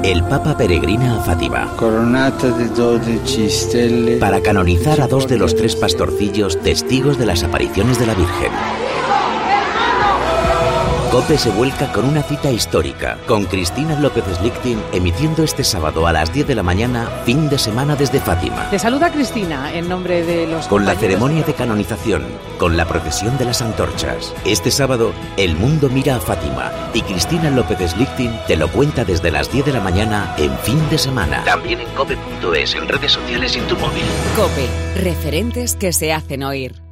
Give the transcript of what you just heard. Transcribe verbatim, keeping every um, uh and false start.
El Papa peregrina a Fátima coronata de dodici stelle para canonizar a dos de los tres pastorcillos testigos de las apariciones de la Virgen. COPE se vuelca con una cita histórica, con Cristina López Slichting emitiendo este sábado a las diez de la mañana, fin de semana desde Fátima. Te saluda Cristina en nombre de los Con la ceremonia de canonización, con la procesión de las antorchas. Este sábado, el mundo mira a Fátima y Cristina López Slichting te lo cuenta desde las diez de la mañana en fin de semana. También en cope punto es, en redes sociales y en tu móvil. COPE, referentes que se hacen oír.